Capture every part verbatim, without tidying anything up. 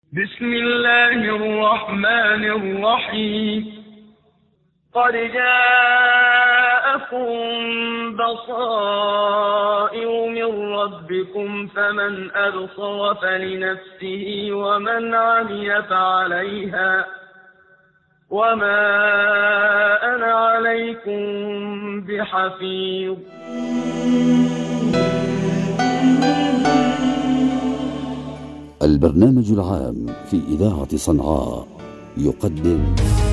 بسم الله الرحمن الرحيم. قد جاءكم بصائر من ربكم فمن أبصر فلنفسه ومن عمي فعليها وما أنا عليكم بحفيظ. البرنامج العام في إذاعة صنعاء يقدم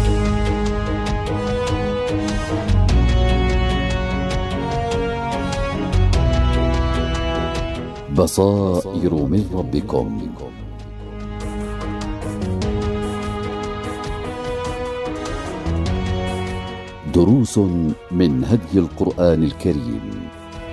بصائر من ربكم. دروس من هدي القرآن الكريم.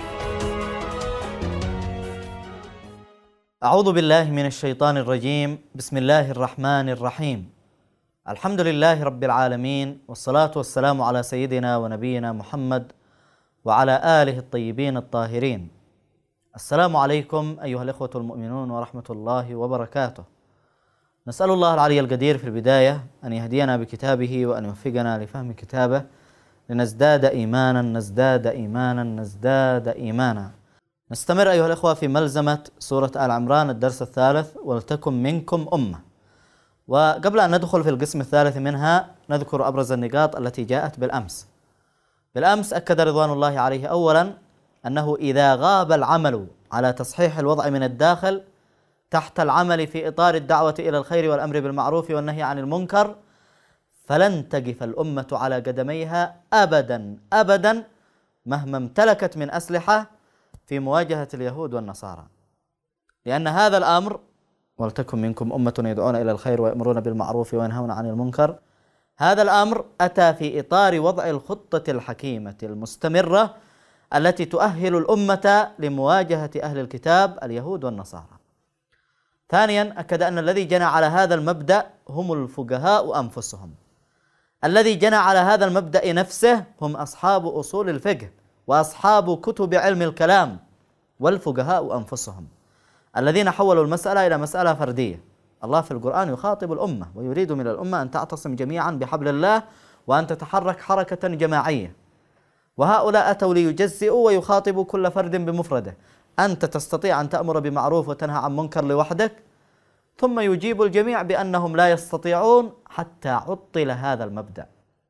أعوذ بالله من الشيطان الرجيم. بسم الله الرحمن الرحيم. الحمد لله رب العالمين، والصلاة والسلام على سيدنا ونبينا محمد وعلى آله الطيبين الطاهرين. السلام عليكم أيها الإخوة المؤمنون ورحمة الله وبركاته. نسأل الله العلي القدير في البداية أن يهدينا بكتابه وأن يوفقنا لفهم كتابه لنزداد إيمانا نزداد إيمانا نزداد إيمانا. نستمر أيها الإخوة في ملزمة سورة آل عمران الدرس الثالث، ولتكن منكم أمة. وقبل أن ندخل في القسم الثالث منها نذكر أبرز النقاط التي جاءت بالأمس. بالأمس أكد رضوان الله عليه أولا أنه إذا غاب العمل على تصحيح الوضع من الداخل تحت العمل في إطار الدعوة إلى الخير والأمر بالمعروف والنهي عن المنكر فلن تقف الأمة على قدميها أبدا أبدا مهما امتلكت من أسلحة في مواجهة اليهود والنصارى، لأن هذا الأمر ولتكن منكم أمة يدعون إلى الخير ويأمرون بالمعروف وينهون عن المنكر، هذا الأمر أتى في إطار وضع الخطة الحكيمة المستمرة التي تؤهل الأمة لمواجهة أهل الكتاب اليهود والنصارى. ثانيا أكد أن الذي جنى على هذا المبدأ هم الفقهاء أنفسهم. الذي جنى على هذا المبدأ نفسه هم أصحاب أصول الفقه وأصحاب كتب علم الكلام والفقهاء أنفسهم الذين حولوا المسألة إلى مسألة فردية. الله في القرآن يخاطب الأمة ويريد من الأمة أن تعتصم جميعا بحبل الله وأن تتحرك حركة جماعية، وهؤلاء أتوا ليجزئوا ويخاطبوا كل فرد بمفرده. أنت تستطيع أن تأمر بمعروف وتنهى عن منكر لوحدك، ثم يجيب الجميع بأنهم لا يستطيعون حتى عطل هذا المبدأ.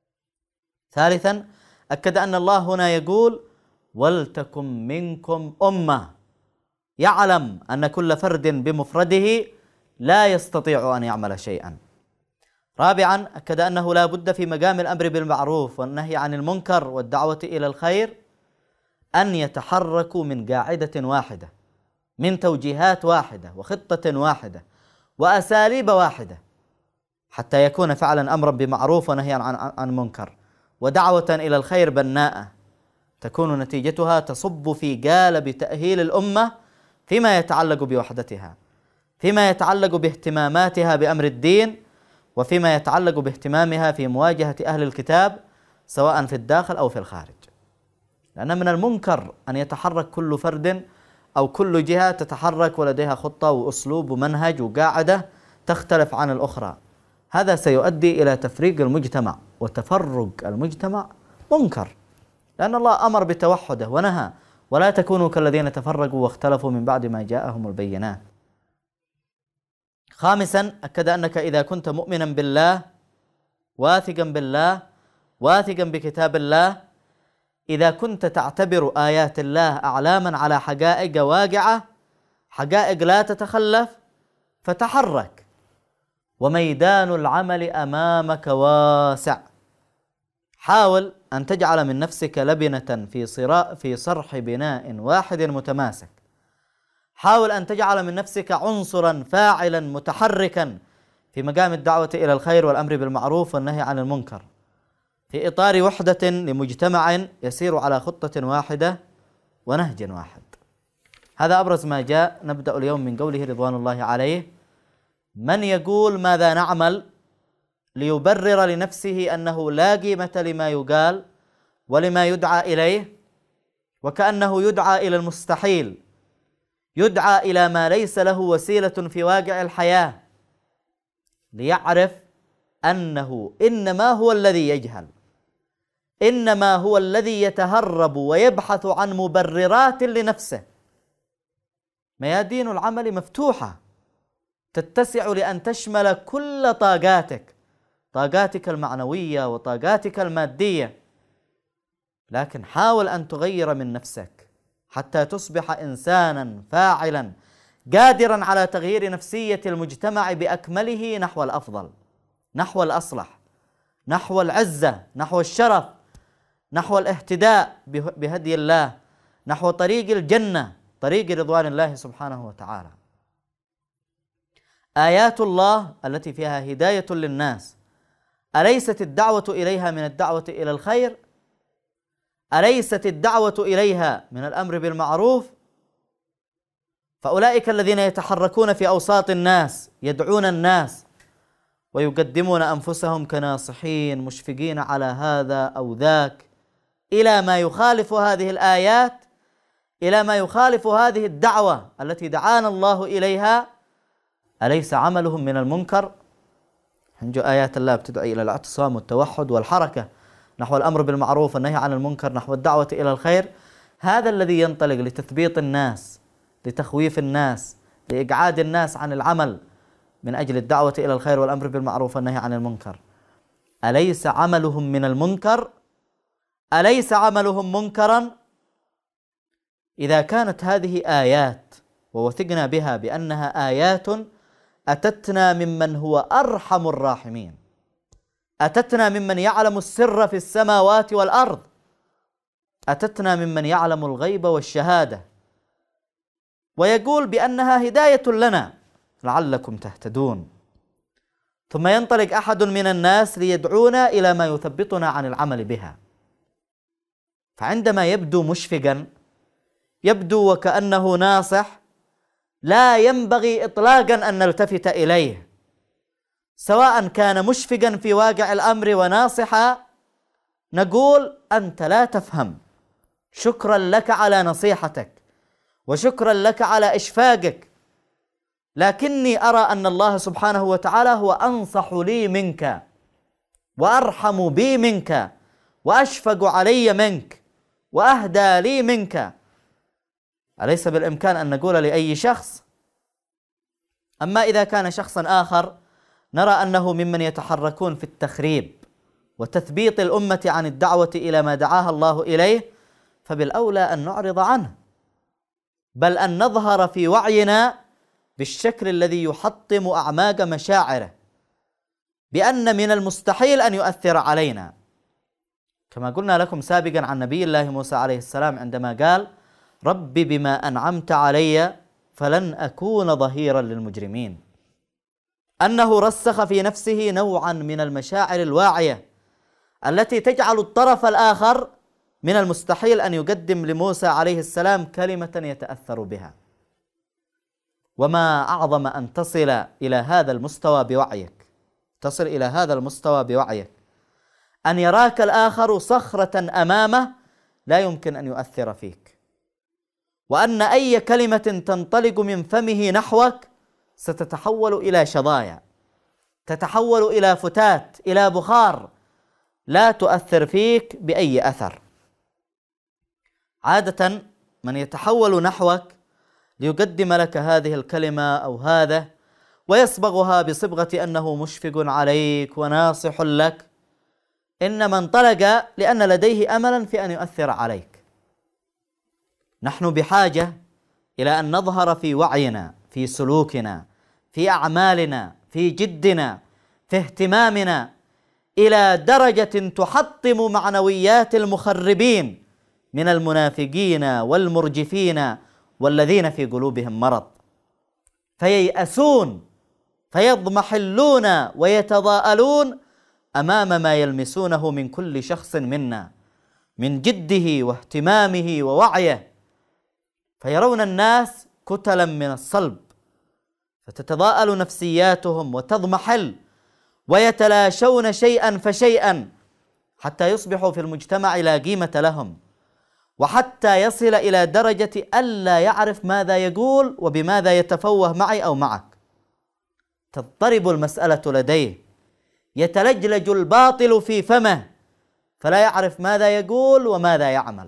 ثالثا أكد أن الله هنا يقول ولتكن منكم أمة، يعلم أن كل فرد بمفرده لا يستطيع أن يعمل شيئا. رابعا أكد أنه لا بد في مقام الأمر بالمعروف والنهي عن المنكر والدعوة إلى الخير أن يتحركوا من قاعدة واحدة، من توجيهات واحدة وخطة واحدة وأساليب واحدة، حتى يكون فعلا أمرا بمعروف ونهيا عن, عن منكر ودعوة إلى الخير بناءة تكون نتيجتها تصب في قالب تأهيل الأمة فيما يتعلق بوحدتها، فيما يتعلق باهتماماتها بأمر الدين، وفيما يتعلق باهتمامها في مواجهة أهل الكتاب سواء في الداخل أو في الخارج. لأن من المنكر أن يتحرك كل فرد أو كل جهة تتحرك ولديها خطة وأسلوب ومنهج وقاعدة تختلف عن الأخرى. هذا سيؤدي إلى تفريق المجتمع وتفرق المجتمع منكر، لأن الله أمر بتوحده ونهى ولا تكونوا كالذين تفرقوا واختلفوا من بعد ما جاءهم البينات. خامسا أكد أنك إذا كنت مؤمنا بالله واثقا بالله واثقا بكتاب الله، إذا كنت تعتبر آيات الله أعلاما على حقائق واقعة، حقائق لا تتخلف، فتحرك وميدان العمل أمامك واسع. حاول أن تجعل من نفسك لبنة في صراء في صرح بناء واحد متماسك. حاول أن تجعل من نفسك عنصرا فاعلا متحركا في مقام الدعوة إلى الخير والأمر بالمعروف والنهي عن المنكر في إطار وحدة لمجتمع يسير على خطة واحدة ونهج واحد. هذا أبرز ما جاء. نبدأ اليوم من قوله رضوان الله عليه: من يقول ماذا نعمل ليبرر لنفسه أنه لا قيمة لما يقال ولما يدعى إليه، وكأنه يدعى إلى المستحيل، يدعى إلى ما ليس له وسيلة في واقع الحياة، ليعرف أنه إنما هو الذي يجهل، إنما هو الذي يتهرب ويبحث عن مبررات لنفسه. ميادين العمل مفتوحة تتسع لأن تشمل كل طاقاتك، طاقاتك المعنوية وطاقاتك المادية، لكن حاول أن تغير من نفسك حتى تصبح إنسانا فاعلا قادرا على تغيير نفسية المجتمع بأكمله نحو الأفضل، نحو الأصلح، نحو العزة، نحو الشرف، نحو الاهتداء بهدي الله، نحو طريق الجنة، طريق رضوان الله سبحانه وتعالى. آيات الله التي فيها هداية للناس، أليست الدعوة إليها من الدعوة إلى الخير؟ أليست الدعوة إليها من الأمر بالمعروف؟ فأولئك الذين يتحركون في أوساط الناس يدعون الناس ويقدمون أنفسهم كناصحين مشفقين على هذا أو ذاك إلى ما يخالف هذه الآيات، إلى ما يخالف هذه الدعوة التي دعانا الله إليها، أليس عملهم من المنكر؟ حنجو آيات الله بتدعي إلى الاعتصام والتوحد والحركة نحو الأمر بالمعروف والنهي عن المنكر، نحو الدعوة إلى الخير. هذا الذي ينطلق لتثبيط الناس، لتخويف الناس، لإقعاد الناس عن العمل من أجل الدعوة إلى الخير والأمر بالمعروف والنهي عن المنكر، أليس عملهم من المنكر؟ أليس عملهم منكرا؟ إذا كانت هذه آيات ووثقنا بها بأنها آيات أتتنا ممن هو أرحم الراحمين، أتتنا ممن يعلم السر في السماوات والأرض، أتتنا ممن يعلم الغيب والشهادة، ويقول بأنها هداية لنا لعلكم تهتدون، ثم ينطلق أحد من الناس ليدعونا إلى ما يثبطنا عن العمل بها. فعندما يبدو مشفقا، يبدو وكأنه ناصح، لا ينبغي إطلاقا أن نلتفت إليه، سواء كان مشفقا في واقع الأمر وناصحا نقول أنت لا تفهم، شكرا لك على نصيحتك وشكرا لك على إشفاقك، لكني أرى أن الله سبحانه وتعالى هو أنصح لي منك وأرحم بي منك وأشفق علي منك وأهدى لي منك. أليس بالإمكان أن نقول لأي شخص؟ أما إذا كان شخصا آخر نرى أنه ممن يتحركون في التخريب وتثبيط الأمة عن الدعوة إلى ما دعاها الله إليه، فبالأولى أن نعرض عنه، بل أن نظهر في وعينا بالشكل الذي يحطم أعماق مشاعره، بأن من المستحيل أن يؤثر علينا، كما قلنا لكم سابقا عن نبي الله موسى عليه السلام عندما قال: رب بما أنعمت علي فلن أكون ظهيرا للمجرمين، أنه رسخ في نفسه نوعا من المشاعر الواعية التي تجعل الطرف الآخر من المستحيل أن يقدم لموسى عليه السلام كلمة يتأثر بها. وما أعظم أن تصل إلى هذا المستوى بوعيك، تصل إلى هذا المستوى بوعيك، أن يراك الآخر صخرة أمامه لا يمكن أن يؤثر فيك، وأن أي كلمة تنطلق من فمه نحوك ستتحول إلى شظايا، تتحول إلى فتات، إلى بخار، لا تؤثر فيك بأي أثر. عادة من يتحول نحوك ليقدم لك هذه الكلمة أو هذا ويصبغها بصبغة أنه مشفق عليك وناصح لك، إنما انطلق لأن لديه أملا في أن يؤثر عليك. نحن بحاجة إلى أن نظهر في وعينا، في سلوكنا، في أعمالنا، في جدنا، في اهتمامنا، إلى درجة تحطم معنويات المخربين من المنافقين والمرجفين والذين في قلوبهم مرض، فييأسون فيضمحلون ويتضاءلون أمام ما يلمسونه من كل شخص منا من جده واهتمامه ووعيه، فيرون الناس كتلا من الصلب، فتتضاءل نفسياتهم وتضمحل ويتلاشون شيئا فشيئا حتى يصبحوا في المجتمع لا قيمة لهم، وحتى يصل إلى درجة ألا يعرف ماذا يقول وبماذا يتفوه معي أو معك. تضطرب المسألة لديه، يتلجلج الباطل في فمه فلا يعرف ماذا يقول وماذا يعمل.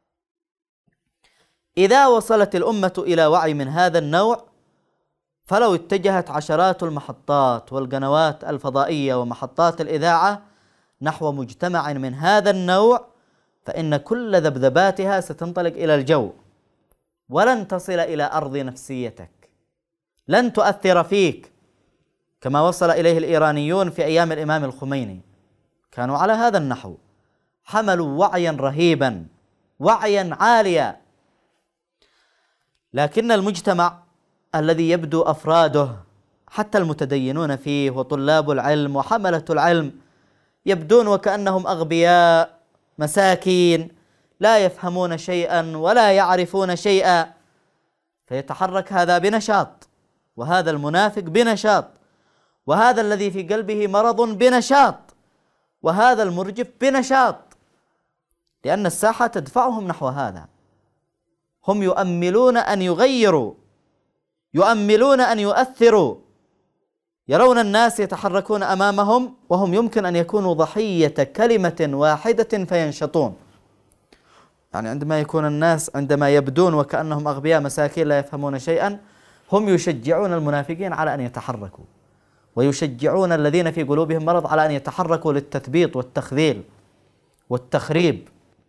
إذا وصلت الأمة إلى وعي من هذا النوع، فلو اتجهت عشرات المحطات والقنوات الفضائية ومحطات الإذاعة نحو مجتمع من هذا النوع، فإن كل ذبذباتها ستنطلق إلى الجو ولن تصل إلى أرض نفسيتك، لن تؤثر فيك كما وصل إليه الإيرانيون في أيام الإمام الخميني. كانوا على هذا النحو، حملوا وعيا رهيبا، وعيا عاليا، لكن المجتمع الذي يبدو أفراده حتى المتدينون فيه وطلاب العلم وحملة العلم يبدون وكأنهم أغبياء مساكين لا يفهمون شيئا ولا يعرفون شيئا، فيتحرك هذا بنشاط وهذا المنافق بنشاط وهذا الذي في قلبه مرض بنشاط وهذا المرجف بنشاط، لأن الساحة تدفعهم نحو هذا. هم يؤملون أن يغيروا، يؤملون أن يؤثروا، يرون الناس يتحركون أمامهم وهم يمكن أن يكونوا ضحية كلمة واحدة فينشطون. يعني عندما يكون الناس عندما يبدون وكأنهم أغبياء مساكين لا يفهمون شيئا، هم يشجعون المنافقين على أن يتحركوا، ويشجعون الذين في قلوبهم مرض على أن يتحركوا للتثبيط والتخذيل والتخريب.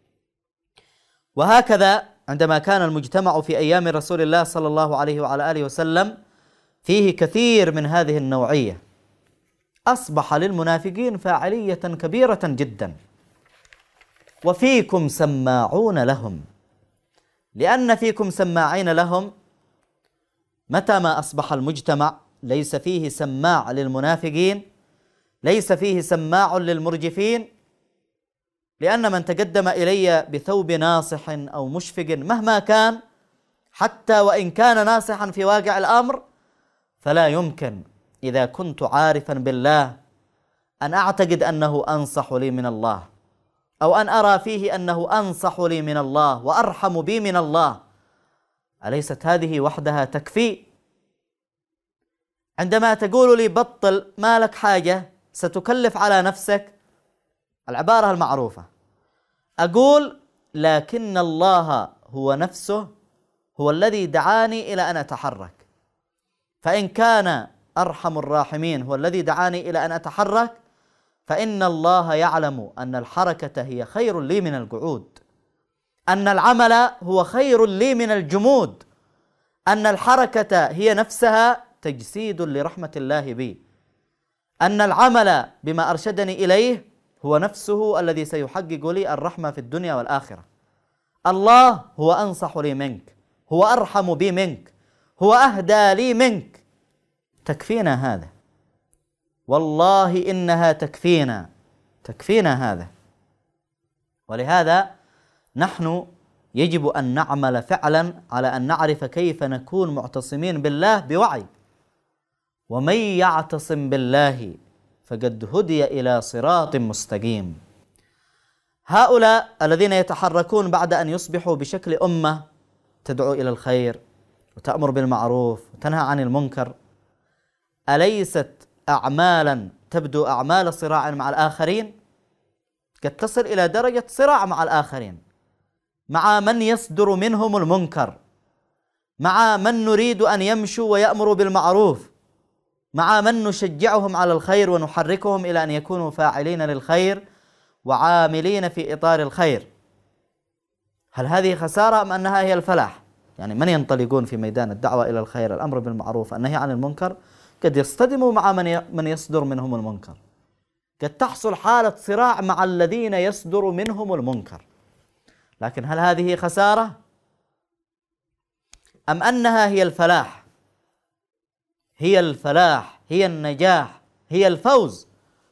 وهكذا عندما كان المجتمع في أيام رسول الله صلى الله عليه وعلى آله وسلم فيه كثير من هذه النوعية، أصبح للمنافقين فاعلية كبيرة جدا. وفيكم سماعون لهم، لأن فيكم سماعين لهم متى ما أصبح المجتمع ليس فيه سماع للمنافقين، ليس فيه سماع للمرجفين، لأن من تقدم إلي بثوب ناصح أو مشفق مهما كان، حتى وإن كان ناصحا في واقع الأمر، فلا يمكن إذا كنت عارفا بالله أن أعتقد أنه أنصح لي من الله، أو أن أرى فيه أنه أنصح لي من الله وأرحم بي من الله. أليست هذه وحدها تكفي؟ عندما تقول لي بطل ما لك حاجة ستكلف على نفسك، العبارة المعروفة، أقول لكن الله هو نفسه هو الذي دعاني إلى أن أتحرك، فإن كان أرحم الراحمين هو الذي دعاني إلى أن أتحرك، فإن الله يعلم أن الحركة هي خير لي من القعود، أن العمل هو خير لي من الجمود، أن الحركة هي نفسها تجسيد لرحمة الله بي، أن العمل بما أرشدني إليه هو نفسه الذي سيحقق لي الرحمة في الدنيا والآخرة. الله هو أنصح لي منك، هو أرحم بي منك، هو أهدى لي منك. تكفينا هذا، والله إنها تكفينا، تكفينا هذا. ولهذا نحن يجب أن نعمل فعلا على أن نعرف كيف نكون معتصمين بالله بوعي. ومن يعتصم بالله فقد هدي إلى صراط مستقيم. هؤلاء الذين يتحركون بعد أن يصبحوا بشكل أمة تدعو إلى الخير وتأمر بالمعروف وتنهى عن المنكر، أليست أعمالا تبدو أعمال صراع مع الآخرين؟ قد تصل إلى درجة صراع مع الآخرين، مع من يصدر منهم المنكر، مع من نريد أن يمشوا ويأمروا بالمعروف، مع من نشجعهم على الخير ونحركهم إلى أن يكونوا فاعلين للخير وعاملين في إطار الخير. هل هذه خسارة أم أنها هي الفلاح؟ يعني من ينطلقون في ميدان الدعوة إلى الخير، الأمر بالمعروف، النهي عن المنكر، قد يصطدموا مع من من يصدر منهم المنكر، قد تحصل حالة صراع مع الذين يصدر منهم المنكر. لكن هل هذه خسارة أم أنها هي الفلاح؟ هي الفلاح، هي النجاح، هي الفوز.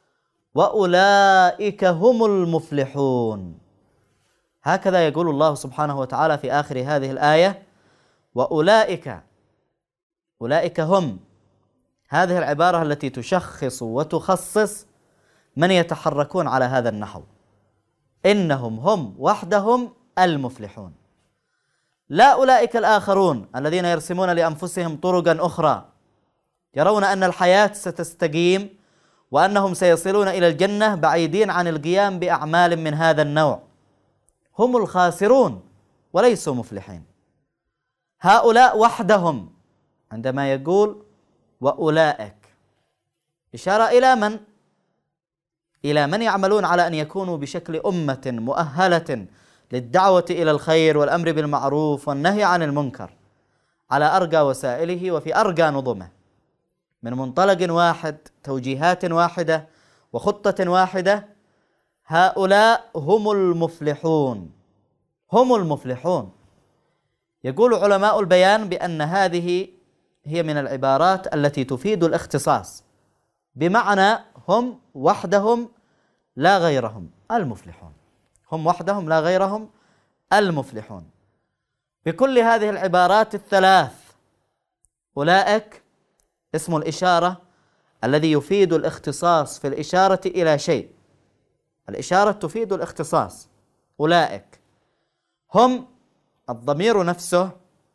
وأولئك هم المفلحون. هكذا يقول الله سبحانه وتعالى في آخر هذه الآية: وأولئك، أولئك هم. هذه العبارة التي تشخص وتخصص من يتحركون على هذا النحو، إنهم هم وحدهم المفلحون، لا أولئك الآخرون الذين يرسمون لأنفسهم طرقا أخرى يرون أن الحياة ستستقيم وأنهم سيصلون إلى الجنة بعيدين عن القيام بأعمال من هذا النوع. هم الخاسرون وليسوا مفلحين. هؤلاء وحدهم، عندما يقول وأولئك إشارة إلى من؟ إلى من يعملون على أن يكونوا بشكل أمة مؤهلة للدعوة إلى الخير والأمر بالمعروف والنهي عن المنكر على أرقى وسائله وفي أرقى نظمه، من منطلق واحد، توجيهات واحدة وخطة واحدة. هؤلاء هم المفلحون، هم المفلحون. يقول علماء البيان بأن هذه هي من العبارات التي تفيد الاختصاص، بمعنى هم وحدهم لا غيرهم المفلحون، هم وحدهم لا غيرهم المفلحون. بكل هذه العبارات الثلاث، أولئك اسم الإشارة الذي يفيد الاختصاص في الإشارة إلى شيء، الإشارة تفيد الاختصاص. أولئك هم الضمير نفسه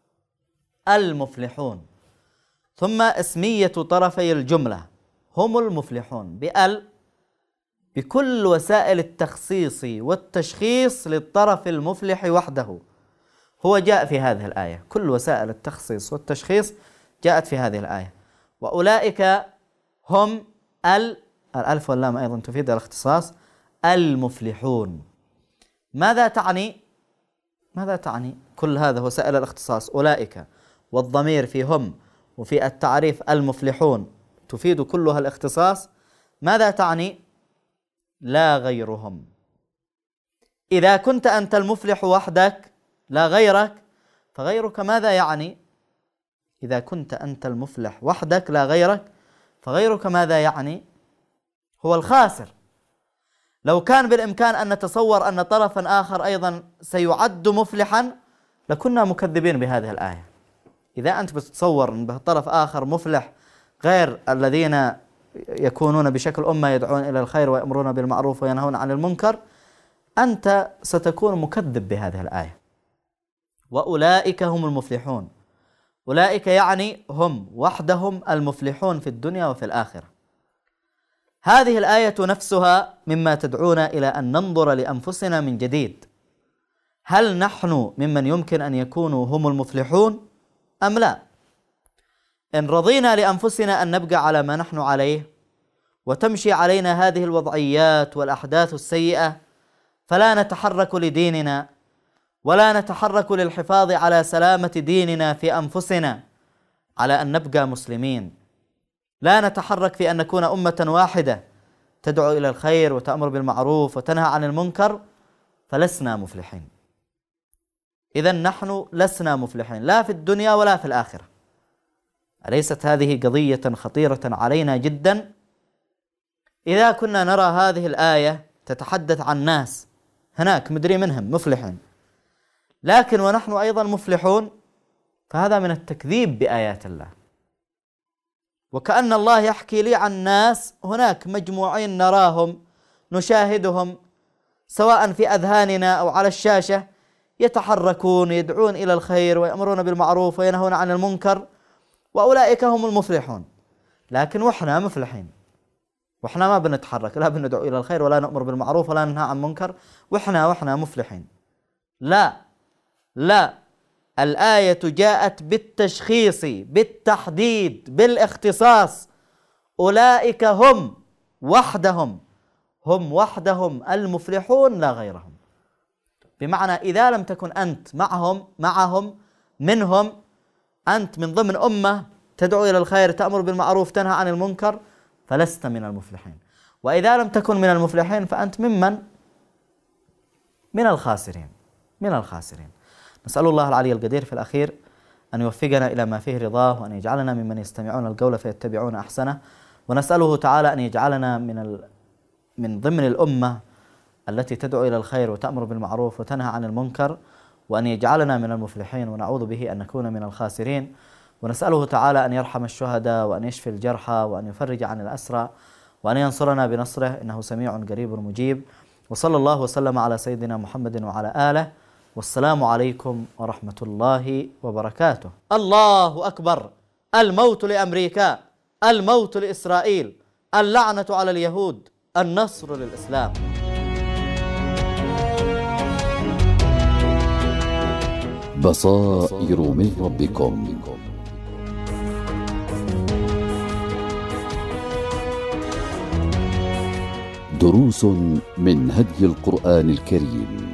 المفلحون، ثم اسمية طرفي الجملة هم المفلحون بأل، بكل وسائل التخصيص والتشخيص للطرف المفلح وحده. هو جاء في هذه الآية، كل وسائل التخصيص والتشخيص جاءت في هذه الآية. وأولئك هم ال الألف واللام أيضا تفيد الاختصاص المفلحون. ماذا تعني؟ ماذا تعني كل هذا وسائل الاختصاص؟ أولئك والضمير في هم وفي التعريف المفلحون تفيد كلها الاختصاص. ماذا تعني؟ لا غيرهم. إذا كنت أنت المفلح وحدك لا غيرك، فغيرك ماذا يعني؟ إذا كنت أنت المفلح وحدك لا غيرك، فغيرك ماذا يعني؟ هو الخاسر. لو كان بالإمكان أن نتصور أن طرفا آخر أيضا سيعد مفلحا لكنا مكذبين بهذه الآية. إذا أنت بتتصور أن طرف آخر مفلح غير الذين يكونون بشكل أمة يدعون إلى الخير ويأمرون بالمعروف وينهون عن المنكر، أنت ستكون مكذب بهذه الآية. وأولئك هم المفلحون، أولئك يعني هم وحدهم المفلحون في الدنيا وفي الآخرة. هذه الآية نفسها مما تدعونا إلى أن ننظر لأنفسنا من جديد، هل نحن ممن يمكن أن يكونوا هم المفلحون أم لا؟ إن رضينا لأنفسنا أن نبقى على ما نحن عليه وتمشي علينا هذه الوضعيات والأحداث السيئة، فلا نتحرك لديننا ولا نتحرك للحفاظ على سلامة ديننا في أنفسنا على أن نبقى مسلمين، لا نتحرك في أن نكون أمة واحدة تدعو إلى الخير وتأمر بالمعروف وتنهى عن المنكر، فلسنا مفلحين. إذن نحن لسنا مفلحين لا في الدنيا ولا في الآخرة. أليست هذه قضية خطيرة علينا جدا؟ إذا كنا نرى هذه الآية تتحدث عن ناس هناك مدري منهم مفلحين، لكن ونحن أيضا مفلحون، فهذا من التكذيب بآيات الله. وكأن الله يحكي لي عن ناس هناك مجموعين نراهم نشاهدهم سواء في أذهاننا أو على الشاشة يتحركون يدعون إلى الخير ويأمرون بالمعروف وينهون عن المنكر، وأولئك هم المفلحون. لكن وإحنا مفلحين، وإحنا ما بنتحرك، لا بندعو إلى الخير ولا نأمر بالمعروف ولا ننهى عن منكر، وإحنا وإحنا مفلحين. لا لا، الآية جاءت بالتشخيص بالتحديد بالاختصاص. أولئك هم وحدهم، هم وحدهم المفلحون لا غيرهم. بمعنى إذا لم تكن أنت معهم معهم منهم، أنت من ضمن أمة تدعو إلى الخير تأمر بالمعروف تنهى عن المنكر، فلست من المفلحين. وإذا لم تكن من المفلحين فأنت ممن من الخاسرين من الخاسرين. نسأل الله العلي القدير في الأخير أن يوفقنا إلى ما فيه رضاه، وأن يجعلنا ممن يستمعون القول فيتبعون أحسنه، ونسأله تعالى أن يجعلنا من ال... من ضمن الأمة التي تدعو إلى الخير وتأمر بالمعروف وتنهى عن المنكر، وأن يجعلنا من المفلحين، ونعوذ به أن نكون من الخاسرين. ونسأله تعالى أن يرحم الشهداء وأن يشفي الجرحى وأن يفرج عن الأسرى وأن ينصرنا بنصره، إنه سميع قريب مجيب. وصلى الله وسلم على سيدنا محمد وعلى آله، والسلام عليكم ورحمة الله وبركاته. الله أكبر. الموت لأمريكا، الموت لإسرائيل، اللعنة على اليهود، النصر للإسلام. بصائر من ربكم. دروس من هدي القرآن الكريم.